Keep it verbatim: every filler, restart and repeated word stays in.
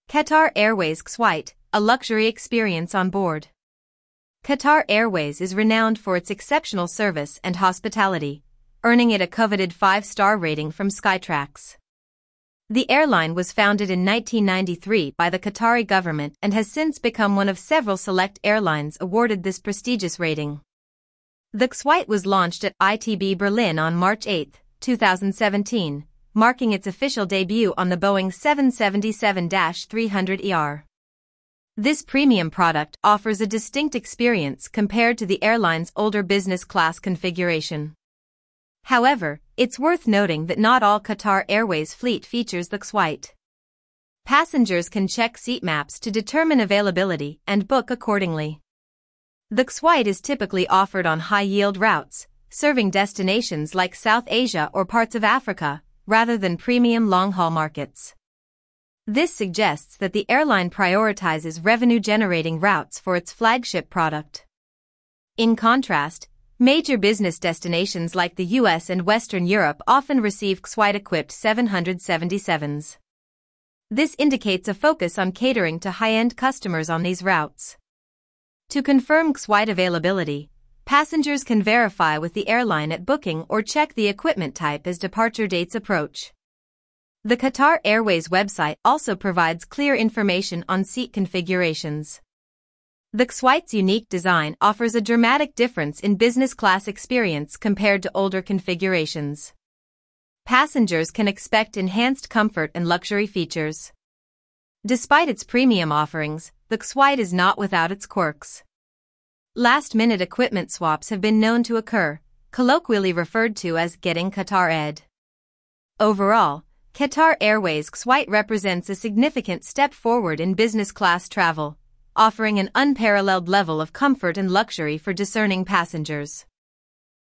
Qatar Airways Kuwait, a luxury experience on board. Qatar Airways is renowned for its exceptional service and hospitality, earning it a coveted five-star rating from Skytrax. The airline was founded in nineteen ninety-three by the Qatari government and has since become one of several select airlines awarded this prestigious rating. The Kuwait was launched at I T B Berlin on March eighth, two thousand seventeen, marking its official debut on the Boeing seven seventy-seven dash three hundred E R. This premium product offers a distinct experience compared to the airline's older business class configuration. However, it's worth noting that not all Qatar Airways fleet features the Kuwait. Passengers can check seat maps to determine availability and book accordingly. The Kuwait is typically offered on high-yield routes, serving destinations like South Asia or parts of Africa, rather than premium long-haul markets. This suggests that the airline prioritizes revenue-generating routes for its flagship product. In contrast, major business destinations like the U S and Western Europe often receive Kuwait-equipped seven seventy-sevens. This indicates a focus on catering to high-end customers on these routes. To confirm Kuwait availability, passengers can verify with the airline at booking or check the equipment type as departure dates approach. The Qatar Airways website also provides clear information on seat configurations. The Kuwait's unique design offers a dramatic difference in business class experience compared to older configurations. Passengers can expect enhanced comfort and luxury features. Despite its premium offerings, the Kuwait is not without its quirks. Last-minute equipment swaps have been known to occur, colloquially referred to as getting Qatar Ed. Overall, Qatar Airways Kuwait represents a significant step forward in business class travel, offering an unparalleled level of comfort and luxury for discerning passengers.